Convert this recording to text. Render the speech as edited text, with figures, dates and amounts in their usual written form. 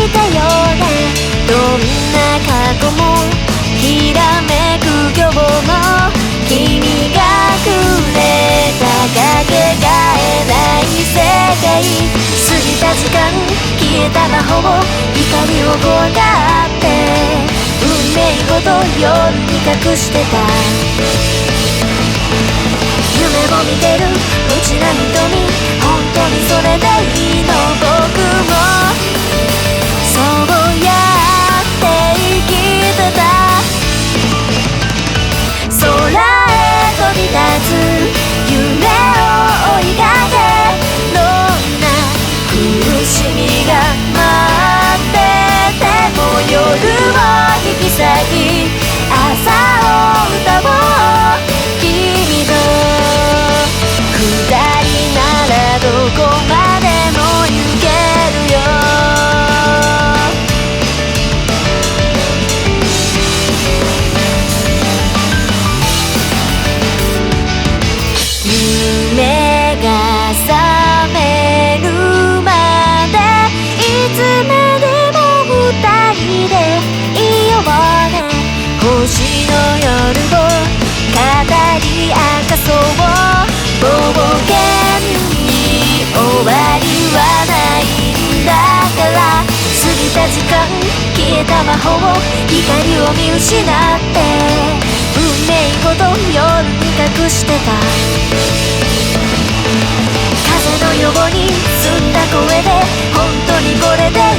たようなどんな過去もきらめく今日も君がくれたかけがえない世界過ぎた時間消えた魔法光を怖がって運命ごと夜に隠してた夢を見てる無知な瞳本当にそれでいいの僕もそうやって生きてた空へ飛び立つ夢を追いかけどんな苦しみが待ってても夜を引き裂き朝を歌おう君と二人ならどこまでも行けるよ夢が覚めるまでいつまでも二人でいようね星の夜を語り明かそう冒険に終わりはないんだから過ぎた時間消えた魔法光を見失って運命ごと夜に隠してた風のように澄んだ声で本当にこれで